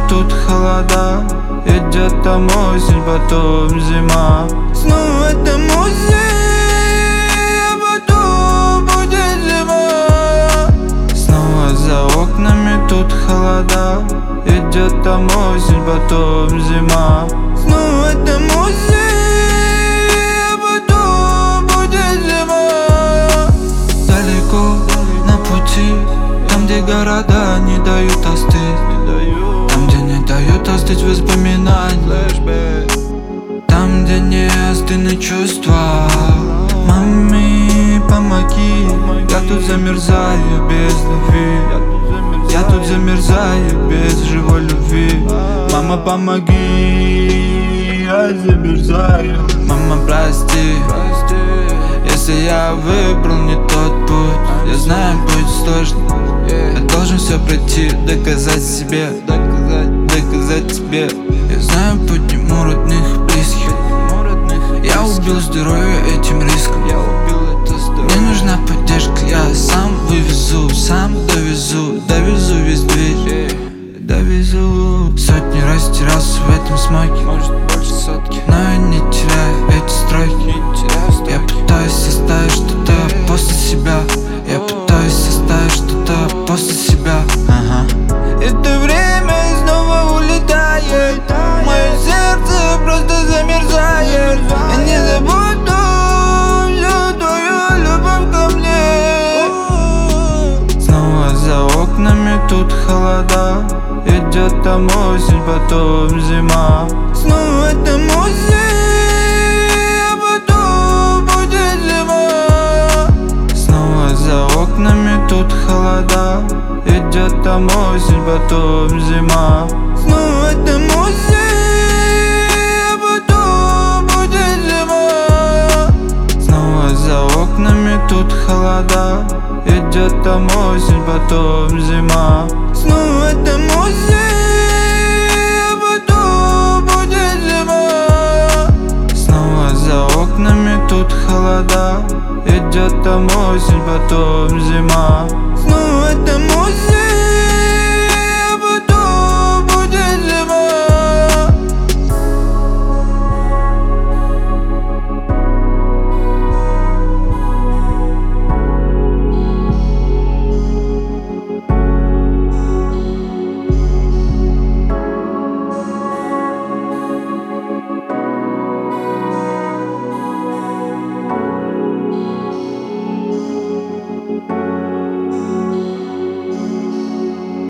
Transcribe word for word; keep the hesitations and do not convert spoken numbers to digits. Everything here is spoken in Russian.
тут холода. Идет там осень, потом зима. Снова там осень, а потом будет зима. Снова за окнами тут холода. Идет там осень, потом зима. Снова там осень, а потом будет зима. Далеко на пути, там, где города не дают остыть, там, где не дают остыть воспоминания, там, где не остыны чувства. Маме, помоги, я тут замерзаю без любви. Я тут замерзаю без живой любви. Мама, помоги, я замерзаю. Мама, прости, если я выбрал не тот путь. Я знаю, будет сложно, я должен все пройти, доказать себе, доказать, доказать тебе. Я знаю путь нему родных, близких. Я убил здоровье этим риском. Мне нужна поддержка, я сам вывезу, сам довезу, довезу весь дверь, довезу. Сотни раз терялся в этом смоке, может больше сотки, но я не теряю эти строки. Я пытаюсь составить что-то после себя. Я пытаюсь составить что-то после себя. Ага. Это время снова улетает, мое сердце просто замерзает. Я не забуду всю твою любовь ко мне. Снова за окнами тут холода. Идет там осень, потом зима. Снова там осень, а потом будет зима. Снова за окнами тут холода. Идет там осень, потом зима. Снова там осень, а потом будет зима. Снова за окнами тут холода. Идет там осень, потом зима. Снова там осень, а потом будет зима. Снова за окнами тут холода. Идет там осень, потом зима. Снова там осень.